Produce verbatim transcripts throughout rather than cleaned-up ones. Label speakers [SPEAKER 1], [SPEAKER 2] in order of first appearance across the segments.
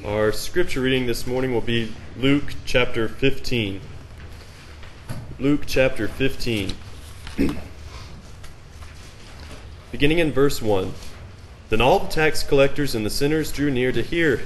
[SPEAKER 1] Our scripture reading this morning will be Luke chapter fifteen. Luke chapter fifteen. Beginning in verse one. Then all the tax collectors and the sinners drew near to hear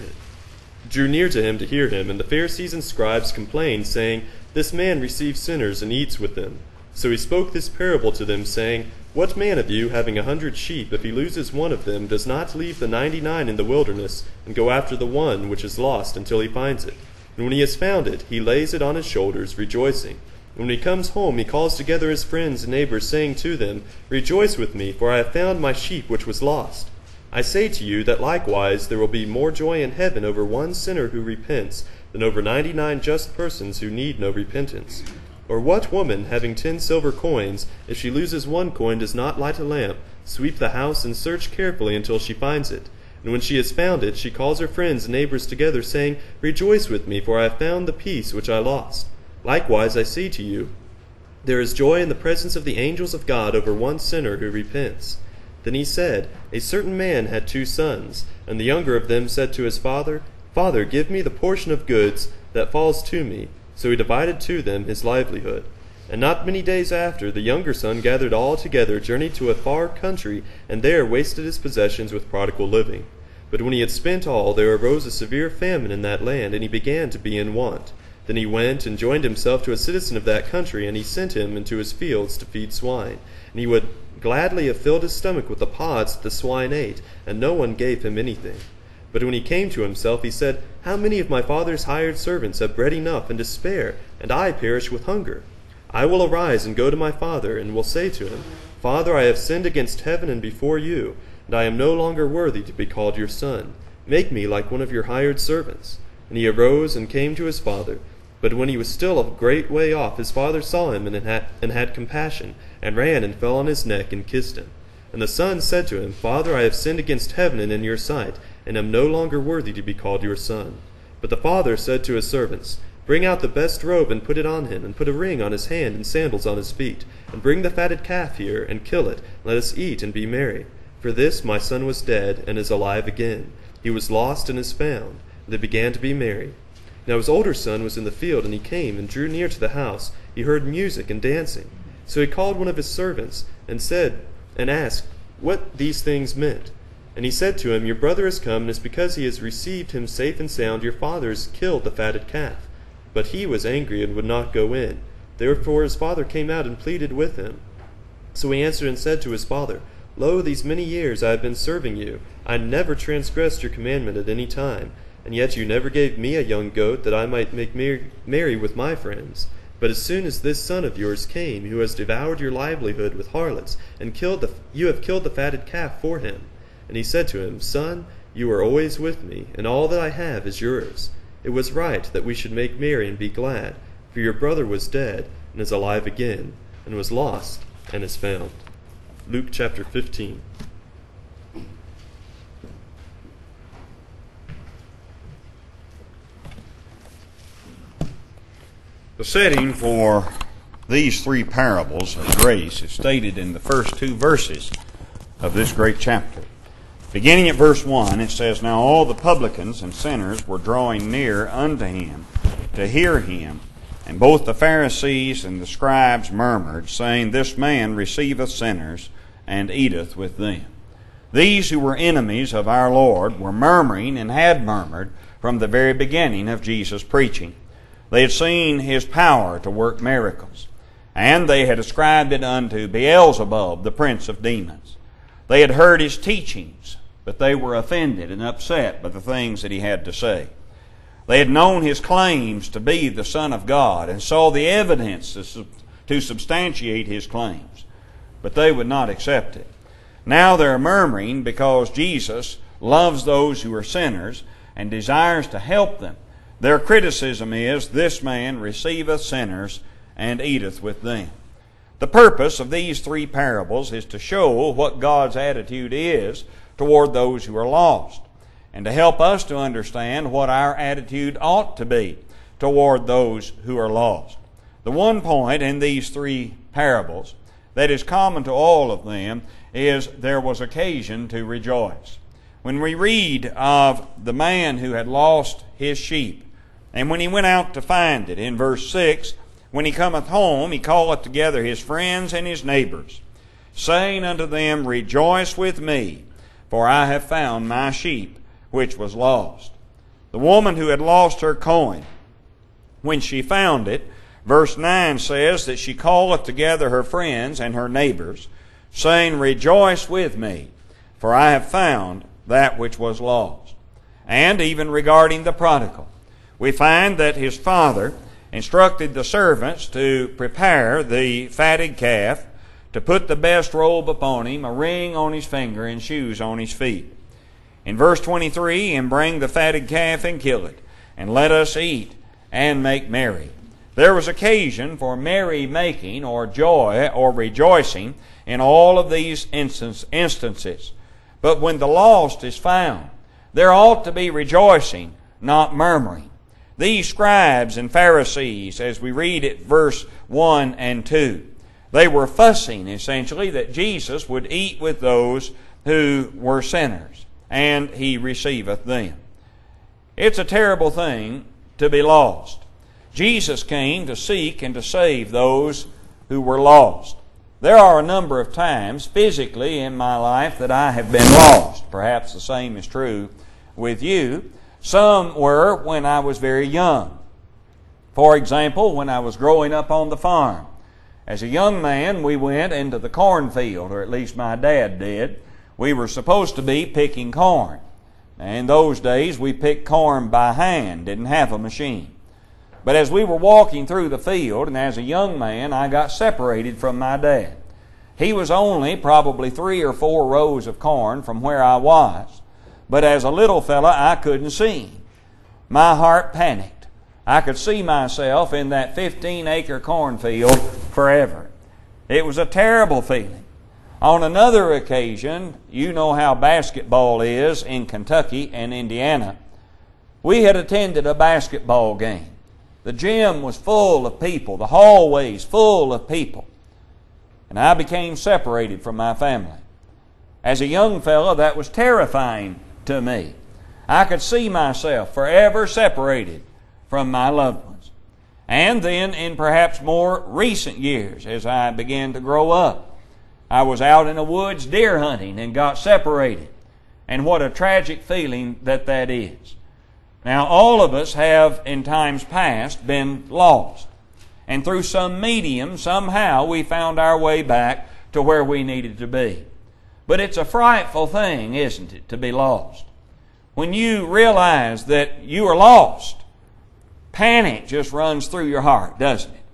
[SPEAKER 1] drew near to him to hear him, and the Pharisees and scribes complained, saying, This man receives sinners and eats with them. So he spoke this parable to them, saying, What man of you, having a hundred sheep, if he loses one of them, does not leave the ninety-nine in the wilderness, and go after the one which is lost until he finds it? And when he has found it, he lays it on his shoulders, rejoicing. And when he comes home, he calls together his friends and neighbors, saying to them, Rejoice with me, for I have found my sheep which was lost. I say to you that likewise there will be more joy in heaven over one sinner who repents than over ninety-nine just persons who need no repentance. Or what woman, having ten silver coins, if she loses one coin, does not light a lamp, sweep the house, and search carefully until she finds it? And when she has found it, she calls her friends and neighbors together, saying, Rejoice with me, for I have found the piece which I lost. Likewise I say to you, there is joy in the presence of the angels of God over one sinner who repents. Then he said, A certain man had two sons, and the younger of them said to his father, Father, give me the portion of goods that falls to me. So he divided to them his livelihood. And not many days after, the younger son gathered all together, journeyed to a far country, and there wasted his possessions with prodigal living. But when he had spent all, there arose a severe famine in that land, and he began to be in want. Then he went and joined himself to a citizen of that country, and he sent him into his fields to feed swine. And he would gladly have filled his stomach with the pods that the swine ate, and no one gave him anything. But when he came to himself, he said, How many of my father's hired servants have bread enough and to spare, and I perish with hunger? I will arise and go to my father, and will say to him, Father, I have sinned against heaven and before you, and I am no longer worthy to be called your son. Make me like one of your hired servants. And he arose and came to his father. But when he was still a great way off, his father saw him and had, and had compassion, and ran and fell on his neck and kissed him. And the son said to him, Father, I have sinned against heaven and in your sight, and am no longer worthy to be called your son. But the father said to his servants, Bring out the best robe and put it on him, and put a ring on his hand and sandals on his feet, and bring the fatted calf here, and kill it. Let us eat and be merry. For this my son was dead, and is alive again. He was lost and is found. And they began to be merry. Now his older son was in the field, and he came and drew near to the house. He heard music and dancing. So he called one of his servants, and said, and asked what these things meant. And he said to him, Your brother has come, and it's because he has received him safe and sound. Your father has killed the fatted calf. But he was angry and would not go in. Therefore his father came out and pleaded with him. So he answered and said to his father, Lo, these many years I have been serving you. I never transgressed your commandment at any time. And yet you never gave me a young goat that I might make merry with my friends. But as soon as this son of yours came, who has devoured your livelihood with harlots, and killed the, you have killed the fatted calf for him. And he said to him, Son, you are always with me, and all that I have is yours. It was right that we should make merry and be glad, for your brother was dead, and is alive again, and was lost, and is found. Luke chapter fifteen.
[SPEAKER 2] The setting for these three parables of grace is stated in the first two verses of this great chapter. Beginning at verse one, it says, Now all the publicans and sinners were drawing near unto him to hear him. And both the Pharisees and the scribes murmured, saying, This man receiveth sinners, and eateth with them. These who were enemies of our Lord were murmuring and had murmured from the very beginning of Jesus' preaching. They had seen his power to work miracles, and they had ascribed it unto Beelzebub, the prince of demons. They had heard his teachings, but they were offended and upset by the things that he had to say. They had known his claims to be the Son of God and saw the evidence to substantiate his claims, but they would not accept it. Now they're murmuring because Jesus loves those who are sinners and desires to help them. Their criticism is, This man receiveth sinners and eateth with them. The purpose of these three parables is to show what God's attitude is toward those who are lost, and to help us to understand what our attitude ought to be toward those who are lost. The one point in these three parables that is common to all of them is there was occasion to rejoice. When we read of the man who had lost his sheep, and when he went out to find it, in verse six, when he cometh home, he calleth together his friends and his neighbors, saying unto them, Rejoice with me, for I have found my sheep which was lost. The woman who had lost her coin, when she found it, verse nine says that she calleth together her friends and her neighbors, saying, Rejoice with me, for I have found that which was lost. And even regarding the prodigal, we find that his father instructed the servants to prepare the fatted calf, to put the best robe upon him, a ring on his finger, and shoes on his feet. In verse twenty-three, and bring the fatted calf and kill it, and let us eat and make merry. There was occasion for merry making or joy or rejoicing in all of these instance, instances. But when the lost is found, there ought to be rejoicing, not murmuring. These scribes and Pharisees, as we read at verse one and two, they were fussing, essentially, that Jesus would eat with those who were sinners, and He receiveth them. It's a terrible thing to be lost. Jesus came to seek and to save those who were lost. There are a number of times physically in my life that I have been lost. Perhaps the same is true with you. Some were when I was very young. For example, when I was growing up on the farm. As a young man, we went into the cornfield, or at least my dad did. We were supposed to be picking corn. In those days, we picked corn by hand, didn't have a machine. But as we were walking through the field, and as a young man, I got separated from my dad. He was only probably three or four rows of corn from where I was. But as a little fella, I couldn't see him. My heart panicked. I could see myself in that fifteen-acre cornfield forever. It was a terrible feeling. On another occasion, you know how basketball is in Kentucky and Indiana. We had attended a basketball game. The gym was full of people, the hallways full of people. And I became separated from my family. As a young fellow, that was terrifying to me. I could see myself forever separated from my loved ones. And then in perhaps more recent years, as I began to grow up, I was out in the woods deer hunting and got separated. And what a tragic feeling that that is. Now, all of us have, in times past, been lost. And through some medium, somehow, we found our way back to where we needed to be. But it's a frightful thing, isn't it, to be lost? When you realize that you are lost, panic just runs through your heart, doesn't it?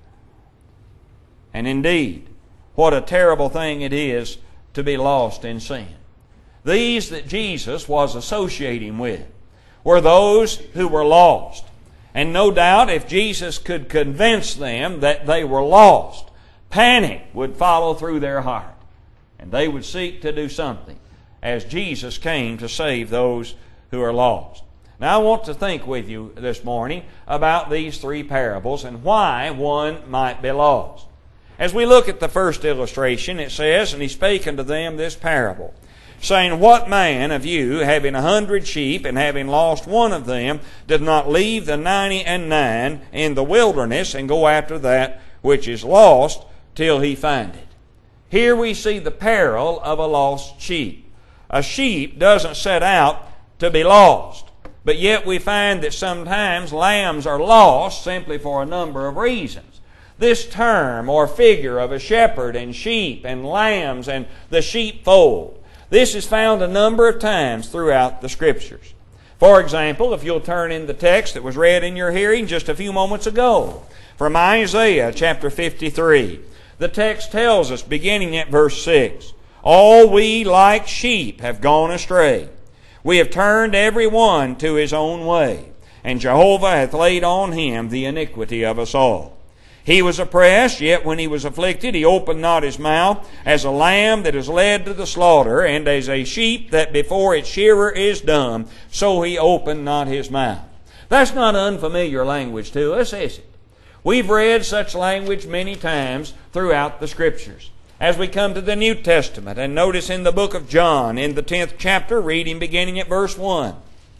[SPEAKER 2] And indeed, what a terrible thing it is to be lost in sin. These that Jesus was associating with were those who were lost. And no doubt if Jesus could convince them that they were lost, panic would follow through their heart. And they would seek to do something as Jesus came to save those who are lost. Now I want to think with you this morning about these three parables and why one might be lost. As we look at the first illustration, it says, And he spake unto them this parable, saying, What man of you, having a hundred sheep, and having lost one of them, doth not leave the ninety and nine in the wilderness, and go after that which is lost, till he find it? Here we see the peril of a lost sheep. A sheep doesn't set out to be lost, but yet we find that sometimes lambs are lost simply for a number of reasons. This term or figure of a shepherd and sheep and lambs and the sheepfold, this is found a number of times throughout the Scriptures. For example, if you'll turn in the text that was read in your hearing just a few moments ago, from Isaiah chapter fifty-three, the text tells us, beginning at verse six, All we like sheep have gone astray. We have turned every one to his own way, and Jehovah hath laid on him the iniquity of us all. He was oppressed, yet when he was afflicted, he opened not his mouth, as a lamb that is led to the slaughter, and as a sheep that before its shearer is dumb, so he opened not his mouth. That's not unfamiliar language to us, is it? We've read such language many times throughout the Scriptures. As we come to the New Testament, and notice in the book of John, in the tenth chapter, reading beginning at verse one,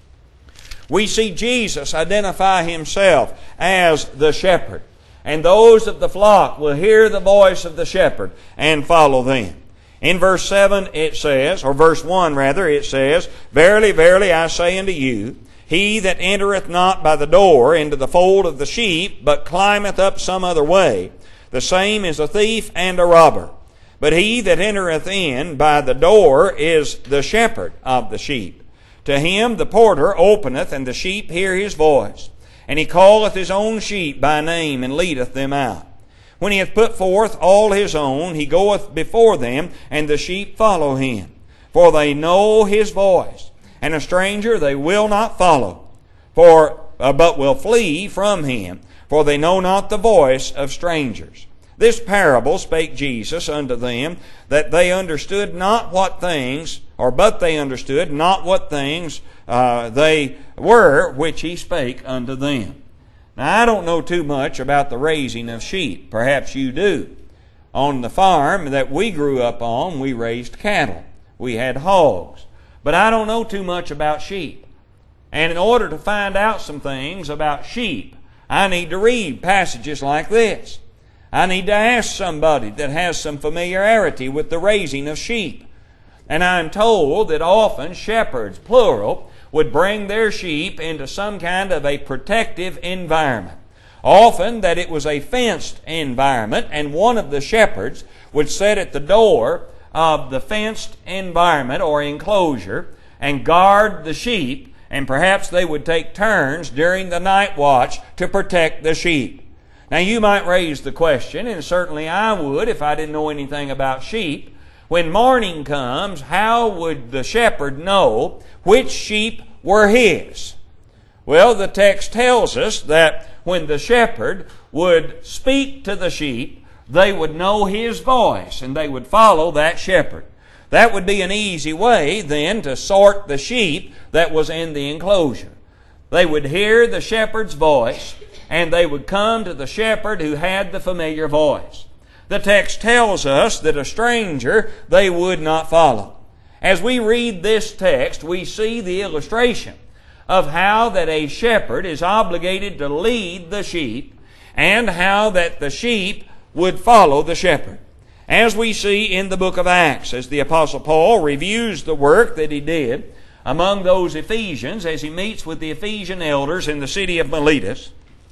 [SPEAKER 2] we see Jesus identify Himself as the shepherd. And those of the flock will hear the voice of the shepherd and follow them. In verse seven it says, or verse one rather, it says, Verily, verily, I say unto you, he that entereth not by the door into the fold of the sheep, but climbeth up some other way, the same is a thief and a robber. But he that entereth in by the door is the shepherd of the sheep. To him the porter openeth, and the sheep hear his voice. And he calleth his own sheep by name, and leadeth them out. When he hath put forth all his own, he goeth before them, and the sheep follow him. For they know his voice. And a stranger they will not follow, for uh, but will flee from him, for they know not the voice of strangers. This parable spake Jesus unto them, that they understood not what things, or but they understood not what things uh, they were which He spake unto them. Now, I don't know too much about the raising of sheep. Perhaps you do. On the farm that we grew up on, we raised cattle. We had hogs. But I don't know too much about sheep. And in order to find out some things about sheep, I need to read passages like this. I need to ask somebody that has some familiarity with the raising of sheep. And I'm told that often shepherds, plural, would bring their sheep into some kind of a protective environment. Often that it was a fenced environment, and one of the shepherds would sit at the door of the fenced environment or enclosure and guard the sheep, and perhaps they would take turns during the night watch to protect the sheep. Now you might raise the question, and certainly I would if I didn't know anything about sheep, when morning comes, how would the shepherd know which sheep were his? Well, the text tells us that when the shepherd would speak to the sheep, they would know his voice, and they would follow that shepherd. That would be an easy way, then, to sort the sheep that was in the enclosure. They would hear the shepherd's voice, and they would come to the shepherd who had the familiar voice. The text tells us that a stranger they would not follow. As we read this text, we see the illustration of how that a shepherd is obligated to lead the sheep, and how that the sheep would follow the shepherd. As we see in the book of Acts, as the Apostle Paul reviews the work that he did among those Ephesians as he meets with the Ephesian elders in the city of Miletus,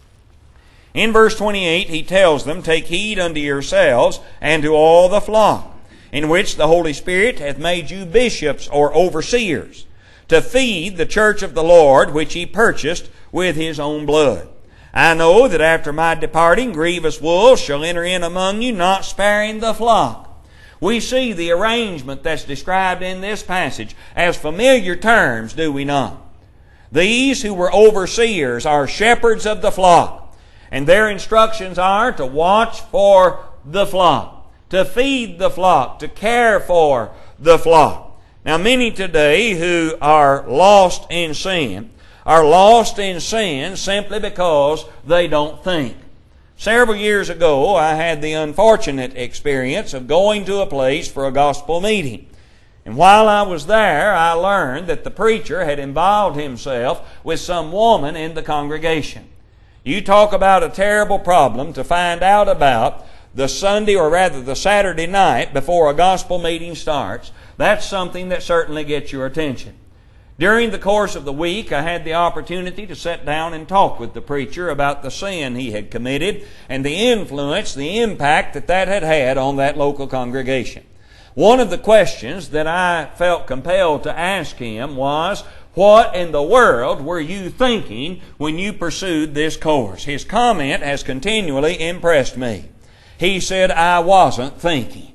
[SPEAKER 2] in verse twenty-eight he tells them, Take heed unto yourselves and to all the flock, in which the Holy Spirit hath made you bishops or overseers, to feed the church of the Lord, which He purchased with His own blood. I know that after my departing, grievous wolves shall enter in among you, not sparing the flock. We see the arrangement that's described in this passage as familiar terms, do we not? These who were overseers are shepherds of the flock, and their instructions are to watch for the flock, to feed the flock, to care for the flock. Now, many today who are lost in sin are lost in sin simply because they don't think. Several years ago, I had the unfortunate experience of going to a place for a gospel meeting. And while I was there, I learned that the preacher had involved himself with some woman in the congregation. You talk about a terrible problem to find out about the Sunday, or rather the Saturday night before a gospel meeting starts. That's something that certainly gets your attention. During the course of the week, I had the opportunity to sit down and talk with the preacher about the sin he had committed and the influence, the impact that that had had on that local congregation. One of the questions that I felt compelled to ask him was, what in the world were you thinking when you pursued this course? His comment has continually impressed me. He said, I wasn't thinking.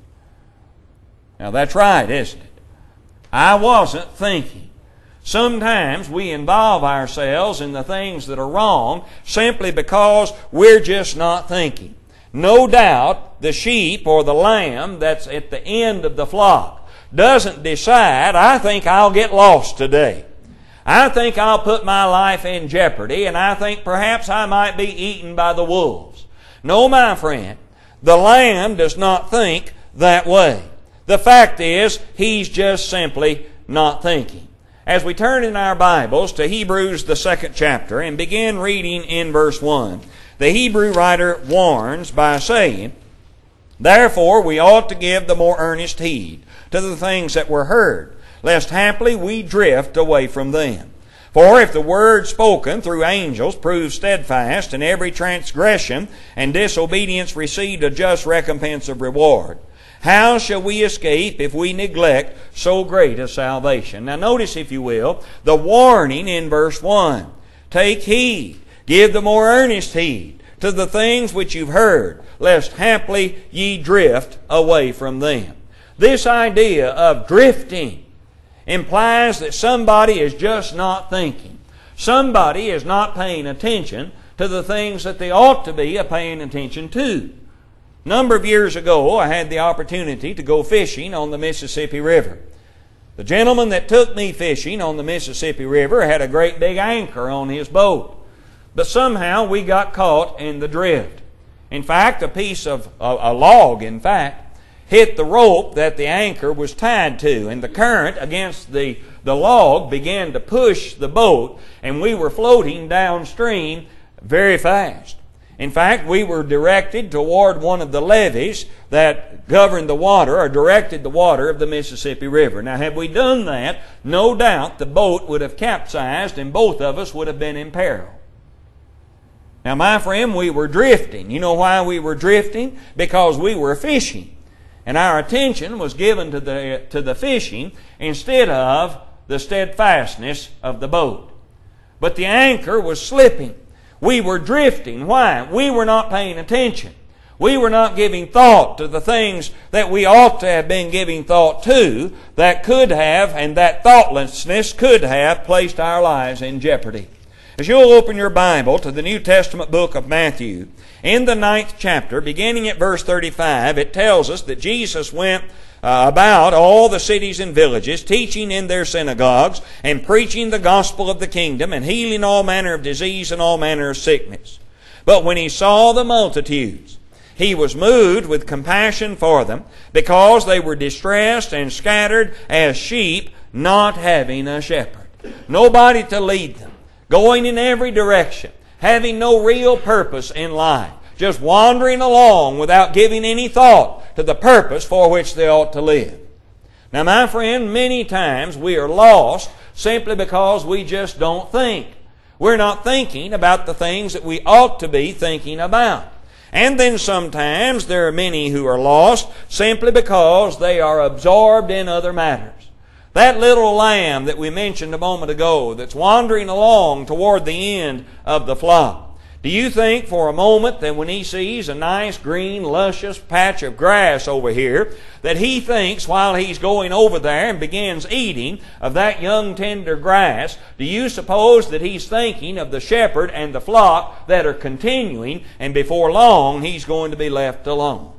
[SPEAKER 2] Now that's right, isn't it? I wasn't thinking. Sometimes we involve ourselves in the things that are wrong simply because we're just not thinking. No doubt the sheep or the lamb that's at the end of the flock doesn't decide, I think I'll get lost today. I think I'll put my life in jeopardy, and I think perhaps I might be eaten by the wolves. No, my friend, the lamb does not think that way. The fact is, he's just simply not thinking. As we turn in our Bibles to Hebrews, the second chapter, and begin reading in verse one, the Hebrew writer warns by saying, "Therefore we ought to give the more earnest heed to the things that were heard, lest haply we drift away from them. For if the word spoken through angels proved steadfast, and every transgression and disobedience received a just recompense of reward, how shall we escape if we neglect so great a salvation?" Now notice, if you will, the warning in verse one. Take heed, give the more earnest heed to the things which you've heard, lest haply ye drift away from them. This idea of drifting implies that somebody is just not thinking. Somebody is not paying attention to the things that they ought to be paying attention to. A number of years ago, I had the opportunity to go fishing on the Mississippi River. The gentleman that took me fishing on the Mississippi River had a great big anchor on his boat. But somehow we got caught in the drift. In fact, a piece of, a, a log, in fact, hit the rope that the anchor was tied to, and the current against the, the log began to push the boat, and we were floating downstream very fast. In fact, we were directed toward one of the levees that governed the water, or directed the water of the Mississippi River. Now, had we done that, no doubt the boat would have capsized and both of us would have been in peril. Now, my friend, we were drifting. You know why we were drifting? Because we were fishing. And our attention was given to the, to the fishing instead of the steadfastness of the boat. But the anchor was slipping. We were drifting. Why? We were not paying attention. We were not giving thought to the things that we ought to have been giving thought to, that could have, and that thoughtlessness could have placed our lives in jeopardy. As you'll open your Bible to the New Testament book of Matthew, in the ninth chapter, beginning at verse thirty-five, it tells us that Jesus went uh, about all the cities and villages, teaching in their synagogues, and preaching the gospel of the kingdom, and healing all manner of disease and all manner of sickness. But when he saw the multitudes, he was moved with compassion for them, because they were distressed and scattered as sheep, not having a shepherd. Nobody to lead them, going in every direction, having no real purpose in life, just wandering along without giving any thought to the purpose for which they ought to live. Now, my friend, many times we are lost simply because we just don't think. We're not thinking about the things that we ought to be thinking about. And then sometimes there are many who are lost simply because they are absorbed in other matters. That little lamb that we mentioned a moment ago that's wandering along toward the end of the flock. Do you think for a moment that when he sees a nice green luscious patch of grass over here, that he thinks while he's going over there and begins eating of that young tender grass, do you suppose that he's thinking of the shepherd and the flock that are continuing, and before long he's going to be left alone?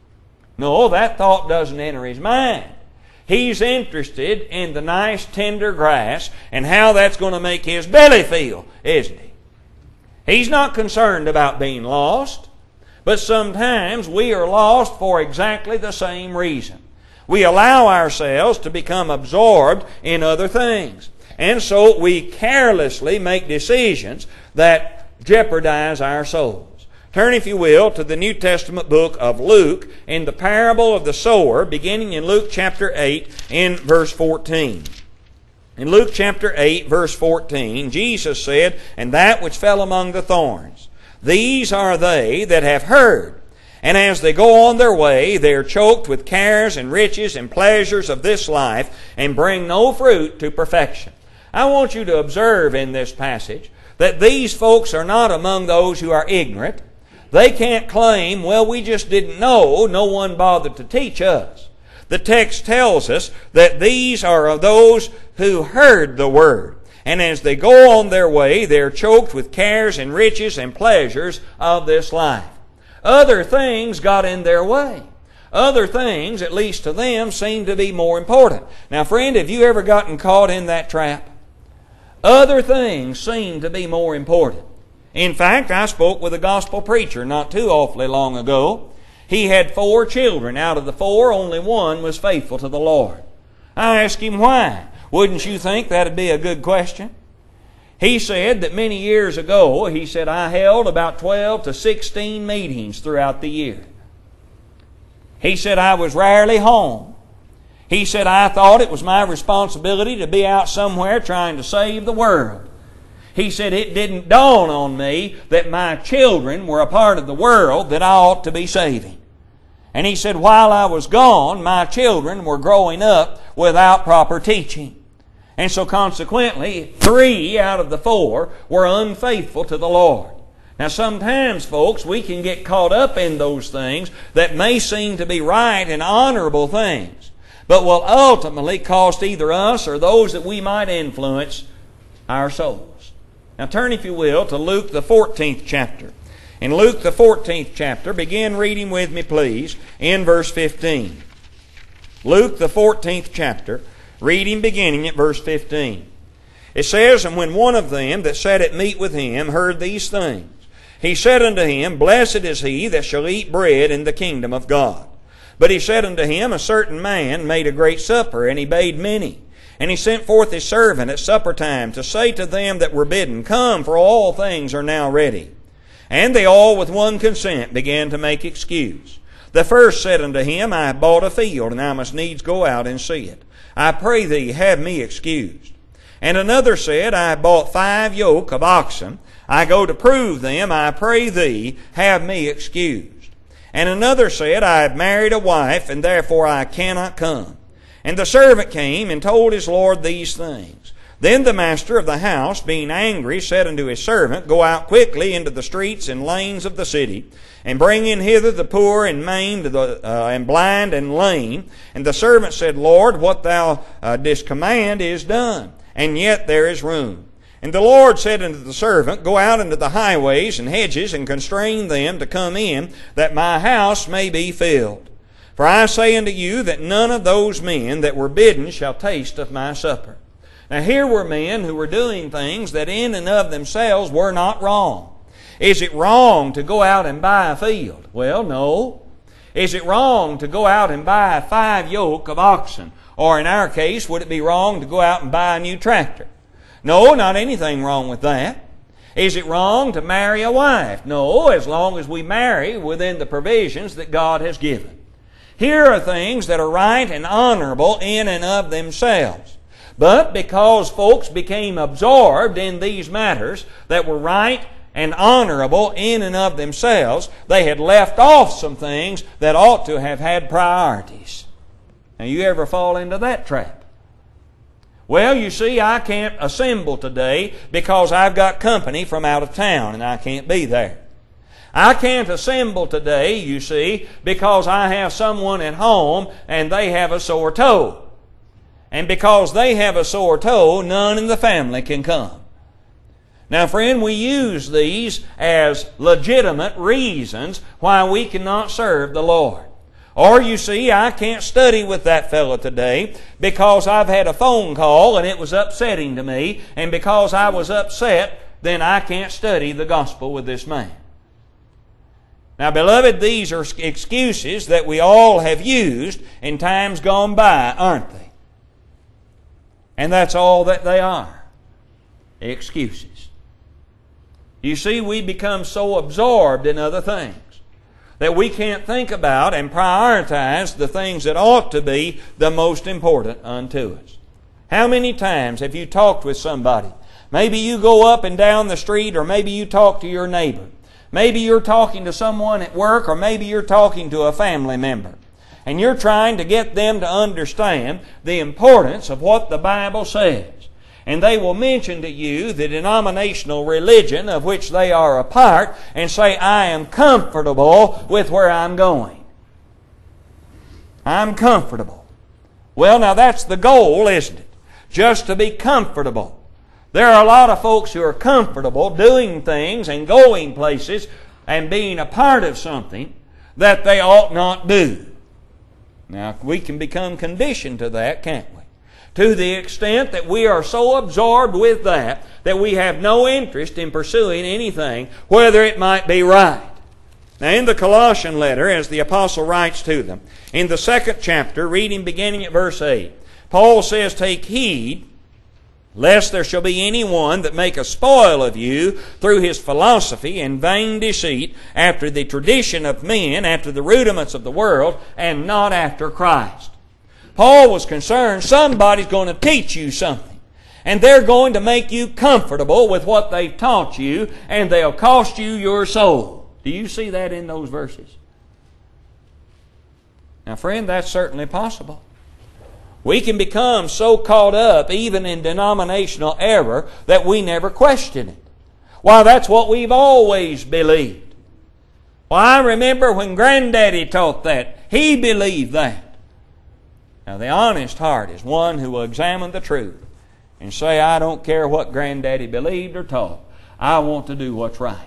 [SPEAKER 2] No, that thought doesn't enter his mind. He's interested in the nice tender grass and how that's going to make his belly feel, isn't he? He's not concerned about being lost. But sometimes we are lost for exactly the same reason. We allow ourselves to become absorbed in other things. And so we carelessly make decisions that jeopardize our souls. Turn, if you will, to the New Testament book of Luke in the parable of the sower, beginning in Luke chapter eight in verse fourteen. In Luke chapter eight, verse fourteen, Jesus said, "And that which fell among the thorns, these are they that have heard. And as they go on their way, they are choked with cares and riches and pleasures of this life, and bring no fruit to perfection." I want you to observe in this passage that these folks are not among those who are ignorant. They can't claim, well, we just didn't know, no one bothered to teach us. The text tells us that these are of those who heard the Word. And as they go on their way, they're choked with cares and riches and pleasures of this life. Other things got in their way. Other things, at least to them, seem to be more important. Now, friend, have you ever gotten caught in that trap? Other things seem to be more important. In fact, I spoke with a gospel preacher not too awfully long ago. He had four children. Out of the four, only one was faithful to the Lord. I asked him why. Wouldn't you think that would be a good question? He said that many years ago, he said, I held about twelve to sixteen meetings throughout the year. He said, I was rarely home. He said, I thought it was my responsibility to be out somewhere trying to save the world. He said, it didn't dawn on me that my children were a part of the world that I ought to be saving. And he said, while I was gone, my children were growing up without proper teaching. And so consequently, three out of the four were unfaithful to the Lord. Now sometimes, folks, we can get caught up in those things that may seem to be right and honorable things, but will ultimately cost either us or those that we might influence our souls. Now turn, if you will, to Luke the fourteenth chapter. In Luke the fourteenth chapter, begin reading with me, please, in verse fifteen. Luke the fourteenth chapter, reading beginning at verse fifteen. It says, And when one of them that sat at meat with him heard these things, he said unto him, Blessed is he that shall eat bread in the kingdom of God. But he said unto him, A certain man made a great supper, and he bade many. And he sent forth his servant at supper time to say to them that were bidden, Come, for all things are now ready. And they all with one consent began to make excuse. The first said unto him, I have bought a field, and I must needs go out and see it. I pray thee, have me excused. And another said, I have bought five yoke of oxen. I go to prove them. I pray thee, have me excused. And another said, I have married a wife, and therefore I cannot come. And the servant came and told his lord these things. Then the master of the house, being angry, said unto his servant, Go out quickly into the streets and lanes of the city, and bring in hither the poor and maimed, the, uh, and blind and lame. And the servant said, Lord, what thou uh, didst command is done, and yet there is room. And the Lord said unto the servant, Go out into the highways and hedges, and constrain them to come in, that my house may be filled. For I say unto you that none of those men that were bidden shall taste of my supper. Now here were men who were doing things that in and of themselves were not wrong. Is it wrong to go out and buy a field? Well, no. Is it wrong to go out and buy five yoke of oxen? Or in our case, would it be wrong to go out and buy a new tractor? No, not anything wrong with that. Is it wrong to marry a wife? No, as long as we marry within the provisions that God has given. Here are things that are right and honorable in and of themselves. But because folks became absorbed in these matters that were right and honorable in and of themselves, they had left off some things that ought to have had priorities. Now, you ever fall into that trap? Well, you see, I can't assemble today because I've got company from out of town and I can't be there. I can't assemble today, you see, because I have someone at home and they have a sore toe. And because they have a sore toe, none in the family can come. Now, friend, we use these as legitimate reasons why we cannot serve the Lord. Or, you see, I can't study with that fellow today because I've had a phone call and it was upsetting to me, and because I was upset, then I can't study the gospel with this man. Now, beloved, these are excuses that we all have used in times gone by, aren't they? And that's all that they are. Excuses. You see, we become so absorbed in other things that we can't think about and prioritize the things that ought to be the most important unto us. How many times have you talked with somebody? Maybe you go up and down the street, or maybe you talk to your neighbor. Maybe you're talking to someone at work, or maybe you're talking to a family member. And you're trying to get them to understand the importance of what the Bible says. And they will mention to you the denominational religion of which they are a part and say, I am comfortable with where I'm going. I'm comfortable. Well, now that's the goal, isn't it? Just to be comfortable. There are a lot of folks who are comfortable doing things and going places and being a part of something that they ought not do. Now, we can become conditioned to that, can't we? To the extent that we are so absorbed with that that we have no interest in pursuing anything, whether it might be right. Now in the Colossian letter, as the apostle writes to them, in the second chapter, reading beginning at verse eight, Paul says, "Take heed, lest there shall be any one that make a spoil of you through his philosophy and vain deceit, after the tradition of men, after the rudiments of the world, and not after Christ." Paul was concerned somebody's going to teach you something, and they're going to make you comfortable with what they've taught you, and they'll cost you your soul. Do you see that in those verses? Now, friend, that's certainly possible. We can become so caught up even in denominational error that we never question it. Why, that's what we've always believed. Well, I remember when Granddaddy taught that. He believed that. Now, the honest heart is one who will examine the truth and say, I don't care what Granddaddy believed or taught. I want to do what's right.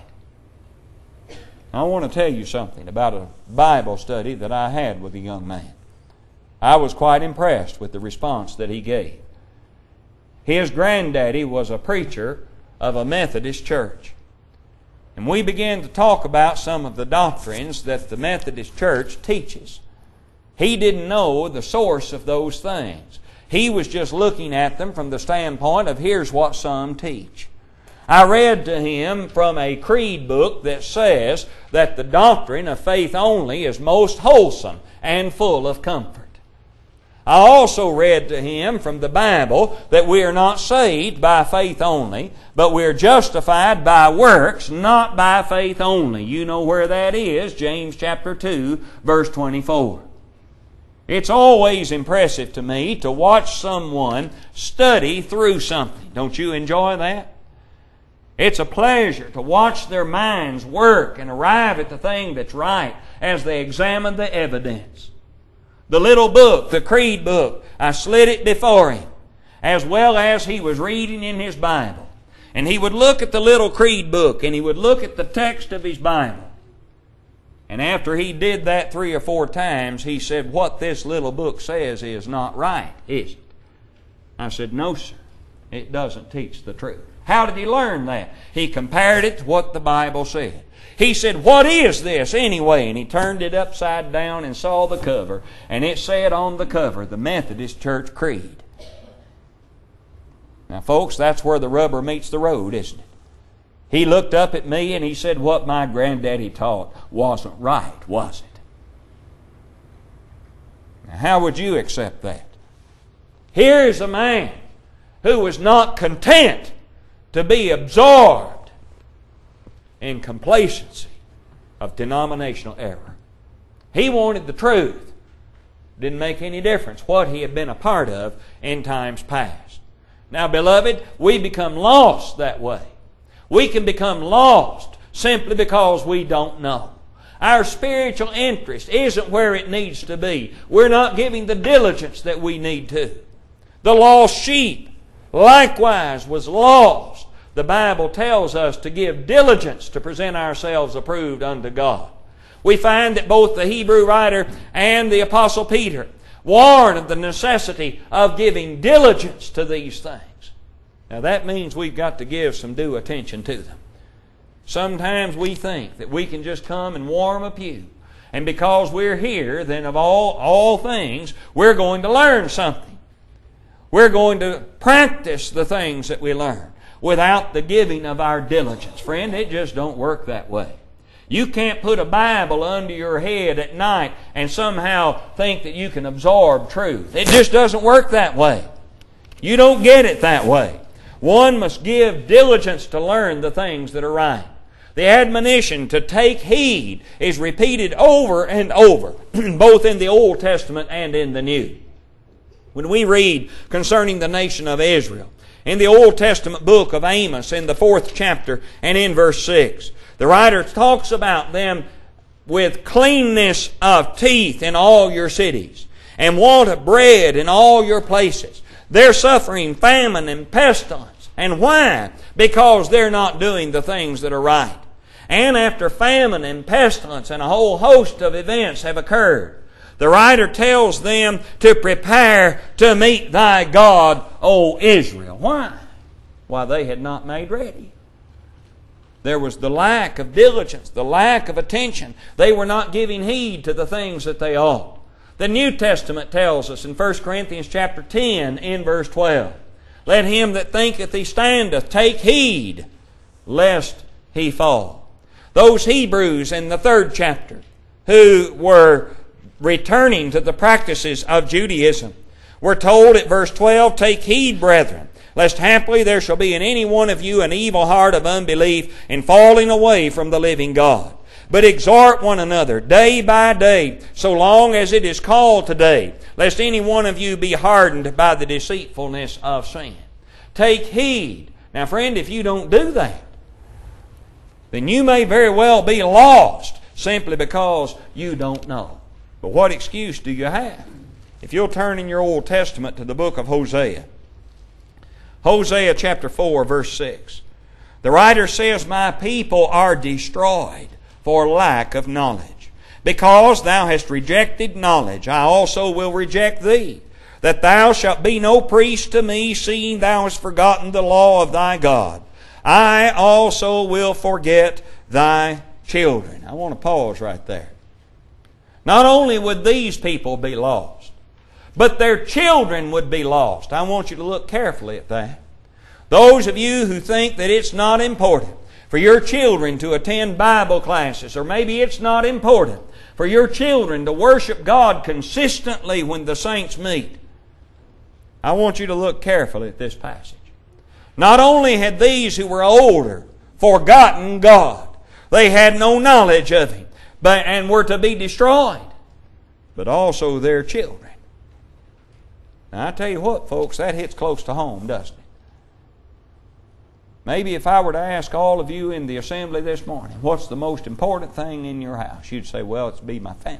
[SPEAKER 2] I want to tell you something about a Bible study that I had with a young man. I was quite impressed with the response that he gave. His granddaddy was a preacher of a Methodist church. And we began to talk about some of the doctrines that the Methodist church teaches. He didn't know the source of those things. He was just looking at them from the standpoint of here's what some teach. I read to him from a creed book that says that the doctrine of faith only is most wholesome and full of comfort. I also read to him from the Bible that we are not saved by faith only, but we are justified by works, not by faith only. You know where that is, James chapter two, verse twenty-four. It's always impressive to me to watch someone study through something. Don't you enjoy that? It's a pleasure to watch their minds work and arrive at the thing that's right as they examine the evidence. The little book, the creed book, I slid it before him, as well as he was reading in his Bible. And he would look at the little creed book, and he would look at the text of his Bible. And after he did that three or four times, he said, what this little book says is not right, is it? I said, no, sir. It doesn't teach the truth. How did he learn that? He compared it to what the Bible said. He said, what is this anyway? And he turned it upside down and saw the cover. And it said on the cover, the Methodist Church Creed. Now, folks, that's where the rubber meets the road, isn't it? He looked up at me and he said, what my granddaddy taught wasn't right, was it? Now, how would you accept that? Here is a man who was not content to be absorbed in complacency of denominational error. He wanted the truth. Didn't make any difference what he had been a part of in times past. Now, beloved, we become lost that way. We can become lost simply because we don't know. Our spiritual interest isn't where it needs to be. We're not giving the diligence that we need to. The lost sheep likewise was lost. The Bible tells us to give diligence to present ourselves approved unto God. We find that both the Hebrew writer and the Apostle Peter warn of the necessity of giving diligence to these things. Now that means we've got to give some due attention to them. Sometimes we think that we can just come and warm a pew, and because we're here, then of all, all things, we're going to learn something. We're going to practice the things that we learn without the giving of our diligence. Friend, it just don't work that way. You can't put a Bible under your head at night and somehow think that you can absorb truth. It just doesn't work that way. You don't get it that way. One must give diligence to learn the things that are right. The admonition to take heed is repeated over and over, both in the Old Testament and in the New. When we read concerning the nation of Israel, in the Old Testament book of Amos, in the fourth chapter and in verse six, the writer talks about them with cleanness of teeth in all your cities, and want of bread in all your places. They're suffering famine and pestilence. And why? Because they're not doing the things that are right. And after famine and pestilence and a whole host of events have occurred, the writer tells them to prepare to meet thy God, O Israel. Why? Why, they had not made ready.
[SPEAKER 3] There was the lack of diligence, the lack of attention. They were not giving heed to the things that they ought. The New Testament tells us in First Corinthians chapter ten in verse twelve, "Let him that thinketh he standeth take heed, lest he fall." Those Hebrews in the third chapter who were returning to the practices of Judaism were told at verse twelve, "Take heed, brethren, lest haply there shall be in any one of you an evil heart of unbelief in falling away from the living God. But exhort one another day by day, so long as it is called today, lest any one of you be hardened by the deceitfulness of sin." Take heed. Now, friend, if you don't do that, then you may very well be lost simply because you don't know. But what excuse do you have? If you'll turn in your Old Testament to the book of Hosea. Hosea chapter four, verse six. The writer says, "My people are destroyed for lack of knowledge. Because thou hast rejected knowledge, I also will reject thee, that thou shalt be no priest to me, seeing thou hast forgotten the law of thy God. I also will forget thy children." I want to pause right there. Not only would these people be lost, but their children would be lost. I want you to look carefully at that. Those of you who think that it's not important for your children to attend Bible classes, or maybe it's not important for your children to worship God consistently when the saints meet, I want you to look carefully at this passage. Not only had these who were older forgotten God, they had no knowledge of Him, but and were to be destroyed, but also their children. Now, I tell you what, folks, that hits close to home, doesn't it? Maybe if I were to ask all of you in the assembly this morning, what's the most important thing in your house? You'd say, well, it's to be my family.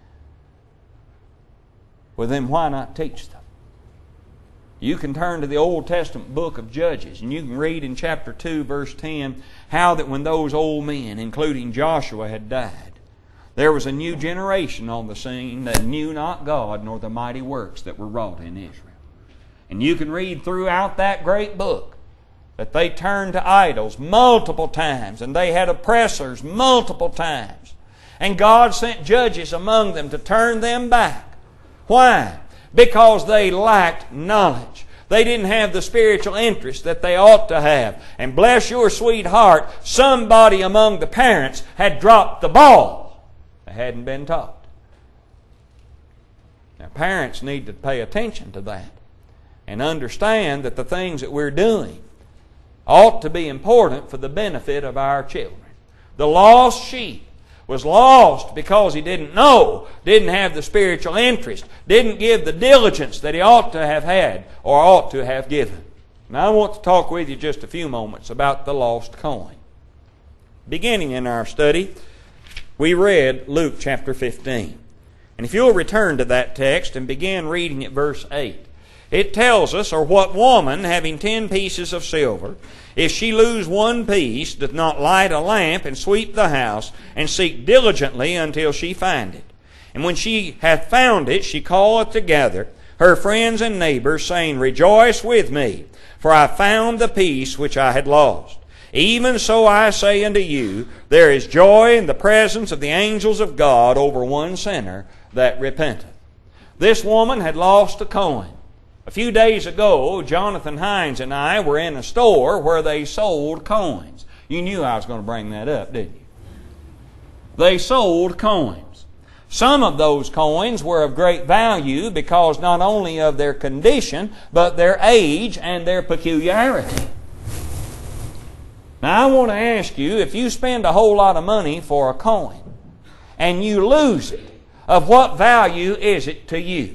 [SPEAKER 3] Well, then why not teach them? You can turn to the Old Testament book of Judges, and you can read in chapter two, verse ten, how that when those old men, including Joshua, had died, there was a new generation on the scene that knew not God nor the mighty works that were wrought in Israel. And you can read throughout that great book that they turned to idols multiple times, and they had oppressors multiple times. And God sent judges among them to turn them back. Why? Because they lacked knowledge. They didn't have the spiritual interest that they ought to have. And bless your sweet heart, somebody among the parents had dropped the ball. They hadn't been taught. Now, parents need to pay attention to that and understand that the things that we're doing ought to be important for the benefit of our children. The lost sheep was lost because he didn't know, didn't have the spiritual interest, didn't give the diligence that he ought to have had or ought to have given. Now I want to talk with you just a few moments about the lost coin. Beginning in our study, we read Luke chapter fifteen. And if you'll return to that text and begin reading at verse eight, it tells us, "Or what woman, having ten pieces of silver, if she lose one piece, doth not light a lamp and sweep the house, and seek diligently until she find it? And when she hath found it, she calleth together her friends and neighbors, saying, Rejoice with me, for I found the piece which I had lost. Even so I say unto you, there is joy in the presence of the angels of God over one sinner that repenteth." This woman had lost a coin. A few days ago, Jonathan Hines and I were in a store where they sold coins. You knew I was going to bring that up, didn't you? They sold coins. Some of those coins were of great value because not only of their condition, but their age and their peculiarity. Now I want to ask you, if you spend a whole lot of money for a coin and you lose it, of what value is it to you?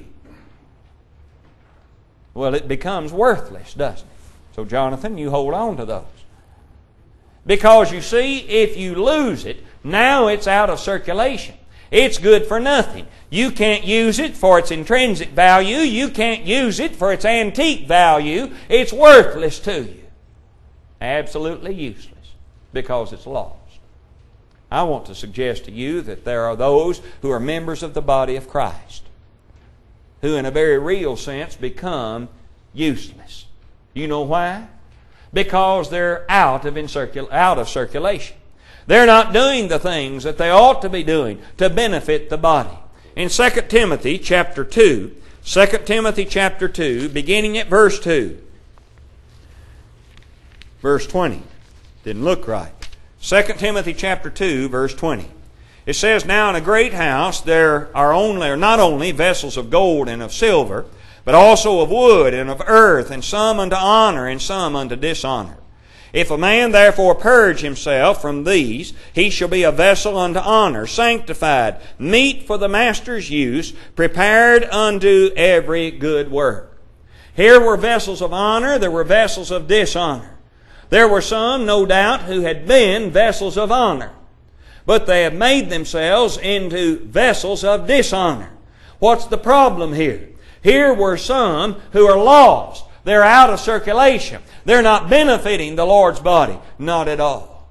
[SPEAKER 3] Well, it becomes worthless, doesn't it? So, Jonathan, you hold on to those. Because, you see, if you lose it, now it's out of circulation. It's good for nothing. You can't use it for its intrinsic value. You can't use it for its antique value. It's worthless to you. Absolutely useless because it's lost. I want to suggest to you that there are those who are members of the body of Christ who in a very real sense become useless. You know why? because they're out of, incircul- out of circulation. They're not doing the things that they ought to be doing to benefit the body. In Second Timothy chapter two, Second Timothy chapter two, beginning at verse two, verse twenty. Didn't look right. Second Timothy chapter two, verse twenty. It says, "Now in a great house there are only, or not only vessels of gold and of silver, but also of wood and of earth, and some unto honor and some unto dishonor. If a man therefore purge himself from these, he shall be a vessel unto honor, sanctified, meet for the master's use, prepared unto every good work." Here were vessels of honor, there were vessels of dishonor. There were some, no doubt, who had been vessels of honor, but they have made themselves into vessels of dishonor. What's the problem here? Here were some who are lost. They're out of circulation. They're not benefiting the Lord's body. Not at all.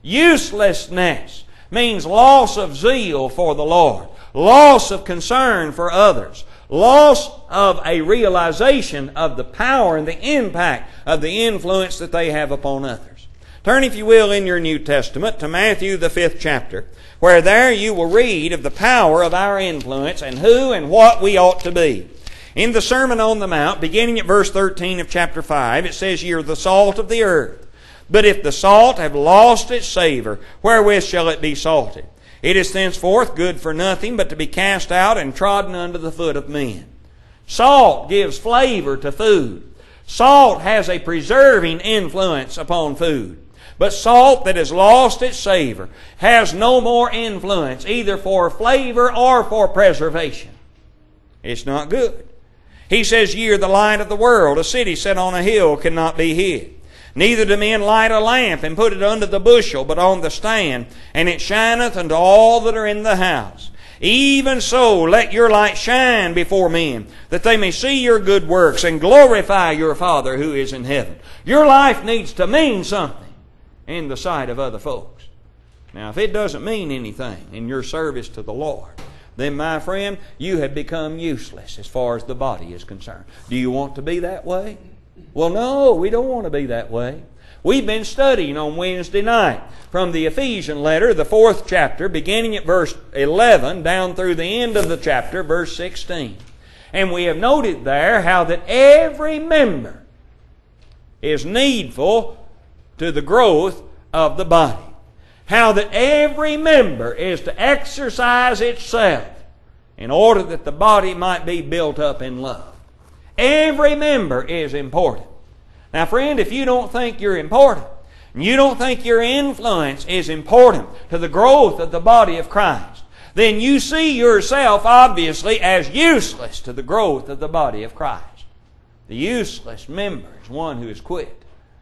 [SPEAKER 3] Uselessness means loss of zeal for the Lord, loss of concern for others, loss of a realization of the power and the impact of the influence that they have upon others. Turn, if you will, in your New Testament to Matthew the fifth chapter, where there you will read of the power of our influence and who and what we ought to be. In the Sermon on the Mount, beginning at verse thirteen of chapter five, it says, "Ye are the salt of the earth. But if the salt have lost its savour, wherewith shall it be salted? It is thenceforth good for nothing but to be cast out and trodden under the foot of men." Salt gives flavor to food. Salt has a preserving influence upon food. But salt that has lost its savour has no more influence either for flavor or for preservation. It's not good. He says, "Ye are the light of the world. A city set on a hill cannot be hid. Neither do men light a lamp and put it under the bushel, but on the stand, and it shineth unto all that are in the house. Even so let your light shine before men, that they may see your good works and glorify your Father who is in heaven." Your life needs to mean something in the sight of other folks. Now, if it doesn't mean anything in your service to the Lord, then, my friend, you have become useless as far as the body is concerned. Do you want to be that way? Well, no, we don't want to be that way. We've been studying on Wednesday night from the Ephesian letter, the fourth chapter, beginning at verse eleven, down through the end of the chapter, verse sixteen. And we have noted there how that every member is needful to the growth of the body. How that every member is to exercise itself in order that the body might be built up in love. Every member is important. Now, friend, if you don't think you're important, and you don't think your influence is important to the growth of the body of Christ, then you see yourself, obviously, as useless to the growth of the body of Christ. The useless member is one who has quit.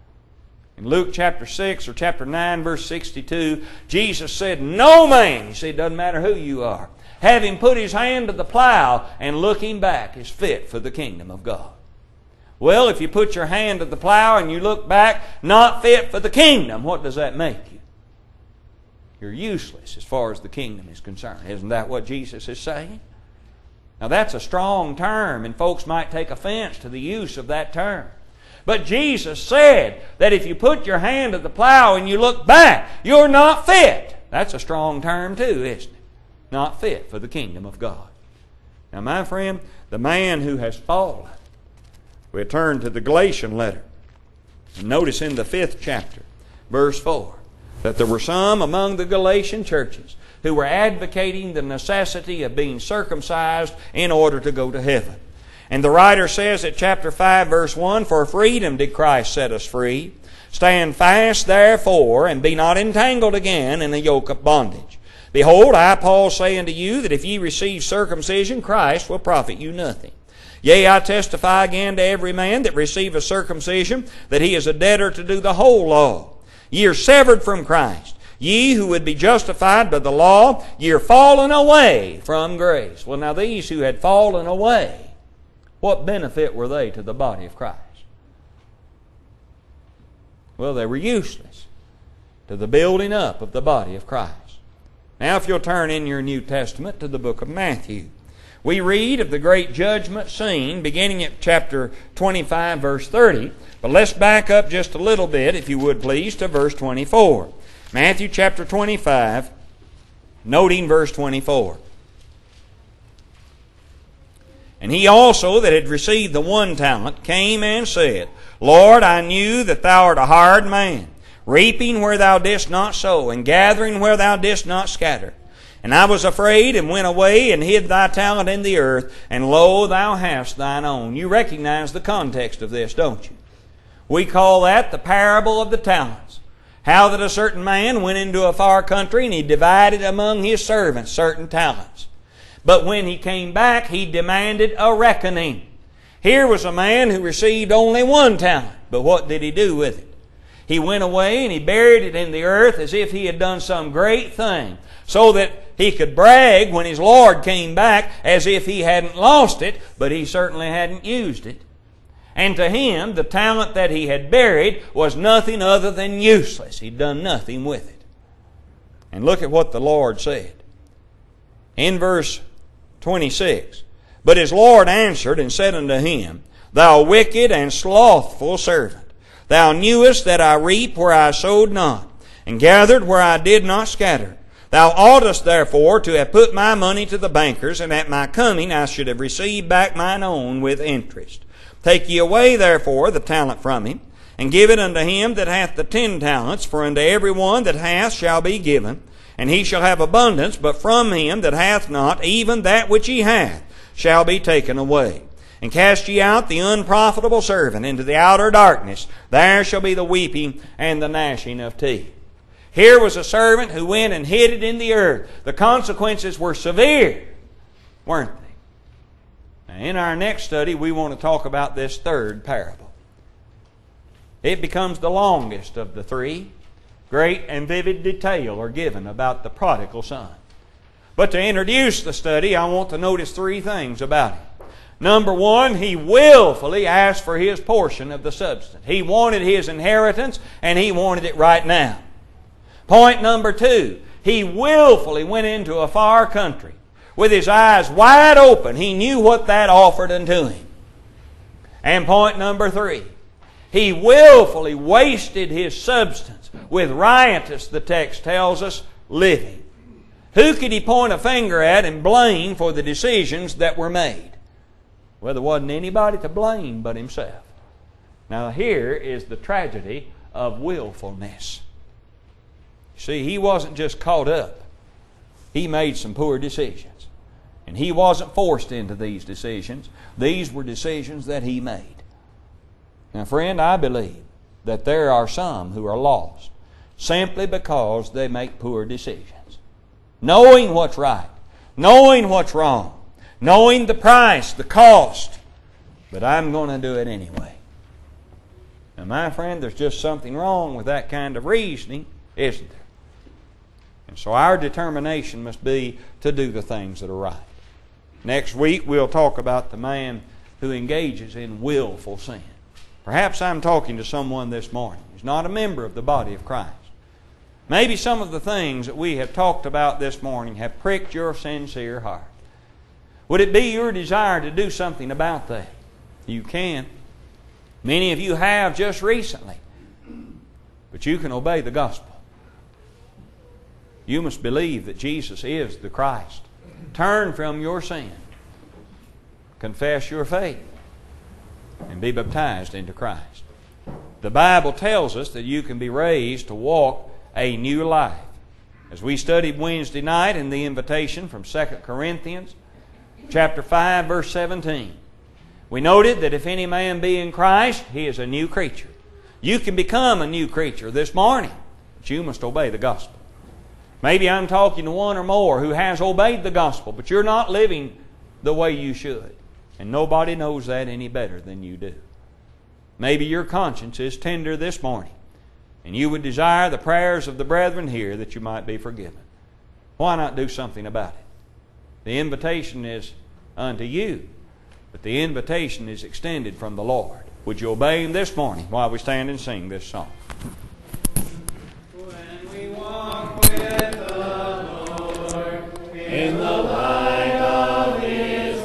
[SPEAKER 3] In Luke chapter six or chapter nine, verse sixty-two, Jesus said, "No man," he said, it doesn't matter who you are, having put his hand to the plow and looking back is fit for the kingdom of God. Well, if you put your hand to the plow and you look back, not fit for the kingdom, what does that make you? You're useless as far as the kingdom is concerned. Isn't that what Jesus is saying? Now that's a strong term, and folks might take offense to the use of that term. But Jesus said that if you put your hand to the plow and you look back, you're not fit. That's a strong term too, isn't it? Not fit for the kingdom of God. Now, my friend, the man who has fallen, we turn to the Galatian letter. And notice in the fifth chapter, verse four, that there were some among the Galatian churches who were advocating the necessity of being circumcised in order to go to heaven. And the writer says at chapter five, verse one, "For freedom did Christ set us free. Stand fast therefore, and be not entangled again in the yoke of bondage. Behold, I, Paul, say unto you, that if ye receive circumcision, Christ will profit you nothing. Yea, I testify again to every man that receiveth circumcision, that he is a debtor to do the whole law. Ye are severed from Christ. Ye who would be justified by the law, ye are fallen away from grace." Well, now these who had fallen away, what benefit were they to the body of Christ? Well, they were useless to the building up of the body of Christ. Now, if you'll turn in your New Testament to the book of Matthew, we read of the great judgment scene beginning at chapter twenty-five, verse thirty. But let's back up just a little bit, if you would please, to verse twenty-four. Matthew chapter twenty-five, noting verse twenty-four. And he also that had received the one talent came and said, Lord, I knew that thou art a hard man, reaping where thou didst not sow, and gathering where thou didst not scatter. And I was afraid, and went away, and hid thy talent in the earth, and lo, thou hast thine own. You recognize the context of this, don't you? We call that the parable of the talents. How that a certain man went into a far country, and he divided among his servants certain talents. But when he came back, he demanded a reckoning. Here was a man who received only one talent, but what did he do with it? He went away and he buried it in the earth as if he had done some great thing, so that he could brag when his Lord came back as if he hadn't lost it, but he certainly hadn't used it. And to him, the talent that he had buried was nothing other than useless. He'd done nothing with it. And look at what the Lord said. In verse twenty-six, But his Lord answered and said unto him, Thou wicked and slothful servant, thou knewest that I reap where I sowed not, and gathered where I did not scatter. Thou oughtest therefore to have put my money to the bankers, and at my coming I should have received back mine own with interest. Take ye away therefore the talent from him, and give it unto him that hath the ten talents, for unto every one that hath shall be given, and he shall have abundance, but from him that hath not, even that which he hath shall be taken away. And cast ye out the unprofitable servant into the outer darkness. There shall be the weeping and the gnashing of teeth. Here was a servant who went and hid it in the earth. The consequences were severe, weren't they? Now, in our next study, we want to talk about this third parable. It becomes the longest of the three. Great and vivid detail are given about the prodigal son. But to introduce the study, I want to notice three things about him. Number one, he willfully asked for his portion of the substance. He wanted his inheritance, and he wanted it right now. Point number two, he willfully went into a far country. With his eyes wide open, he knew what that offered unto him. And point number three, he willfully wasted his substance with riotous, the text tells us, living. Who could he point a finger at and blame for the decisions that were made? Well, there wasn't anybody to blame but himself. Now here is the tragedy of willfulness. See, he wasn't just caught up. He made some poor decisions. And he wasn't forced into these decisions. These were decisions that he made. Now, friend, I believe that there are some who are lost simply because they make poor decisions. Knowing what's right, knowing what's wrong, knowing the price, the cost, but I'm going to do it anyway. Now, my friend, there's just something wrong with that kind of reasoning, isn't there? And so our determination must be to do the things that are right. Next week we'll talk about the man who engages in willful sin. Perhaps I'm talking to someone this morning who's not a member of the body of Christ. Maybe some of the things that we have talked about this morning have pricked your sincere heart. Would it be your desire to do something about that? You can. Many of you have just recently. But you can obey the gospel. You must believe that Jesus is the Christ. Turn from your sin. Confess your faith. And be baptized into Christ. The Bible tells us that you can be raised to walk a new life. As we studied Wednesday night in the invitation from Second Corinthians chapter five, verse seventeen, we noted that if any man be in Christ, he is a new creature. You can become a new creature this morning, but you must obey the gospel. Maybe I'm talking to one or more who has obeyed the gospel, but you're not living the way you should. And nobody knows that any better than you do. Maybe your conscience is tender this morning, and you would desire the prayers of the brethren here that you might be forgiven. Why not do something about it? The invitation is unto you, but the invitation is extended from the Lord. Would you obey Him this morning while we stand and sing this song?
[SPEAKER 4] When we walk with the Lord in the light of His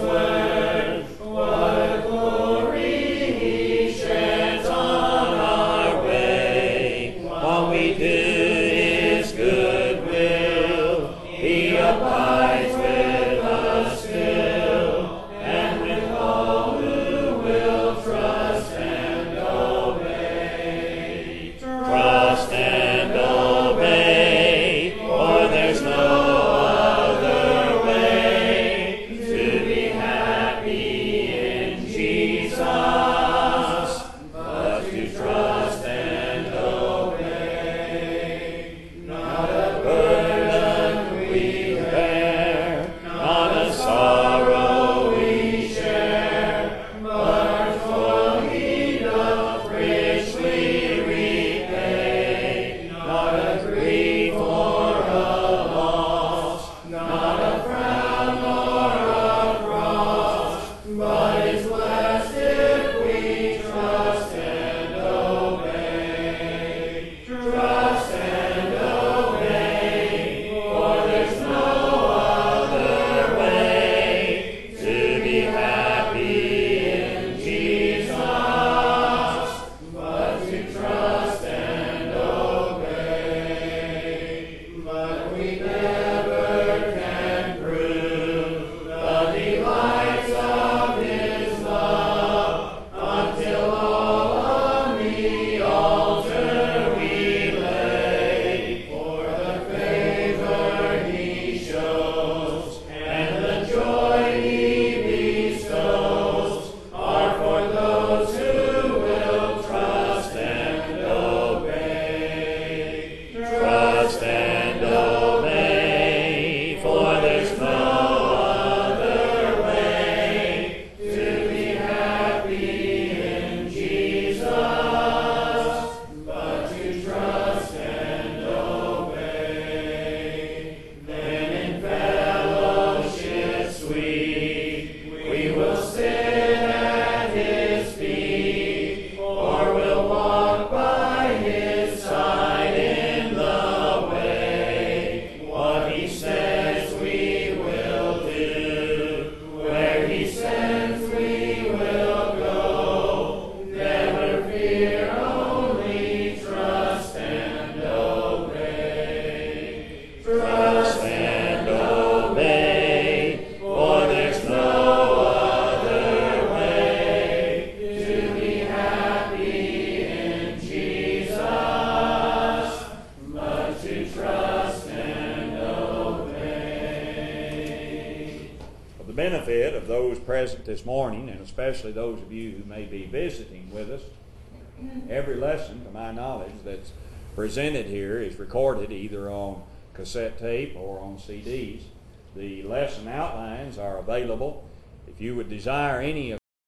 [SPEAKER 3] benefit of those present this morning, and especially those of you who may be visiting with us, every lesson, to my knowledge, that's presented here is recorded either on cassette tape or on C Ds. The lesson outlines are available. If you would desire any of